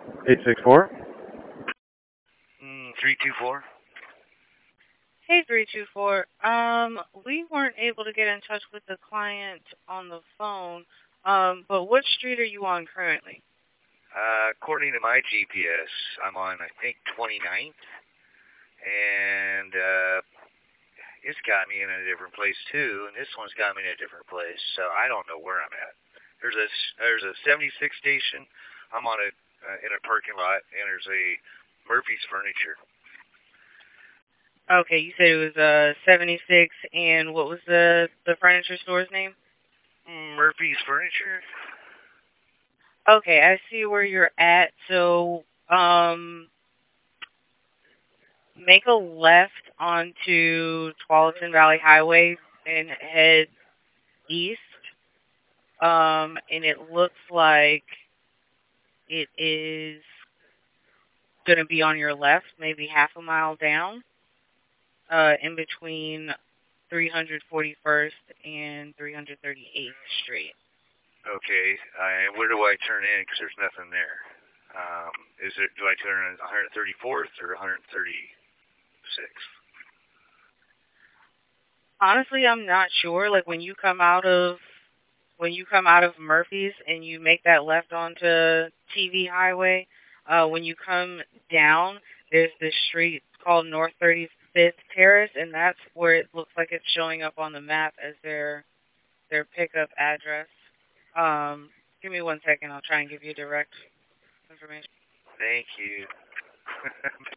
864? 324. Hey, 324. We weren't able to get in touch with the client on the phone. But what street are you on currently? According to my GPS, I'm on, I think, 29th. And it's got me in a different place, too. And this one's got me in a different place. So I don't know where I'm at. There's a 76 station. I'm on in a parking lot, and there's a Murphy's Furniture. Okay, you said it was 76, and what was the furniture store's name? Murphy's Furniture. Okay, I see where you're at. So, make a left onto Tualatin Valley Highway and head east. And it looks like it is going to be on your left, maybe half a mile down, in between 341st and 338th Street. Okay, and where do I turn in? Because there's nothing there. Do I turn in 134th or 136th? Honestly, I'm not sure. Like when you come out of Murphy's and you make that left onto TV Highway, when you come down, there's this street called North 35th Terrace, and that's where it looks like it's showing up on the map as their pickup address. Give me 1 second. I'll try and give you direct information. Thank you.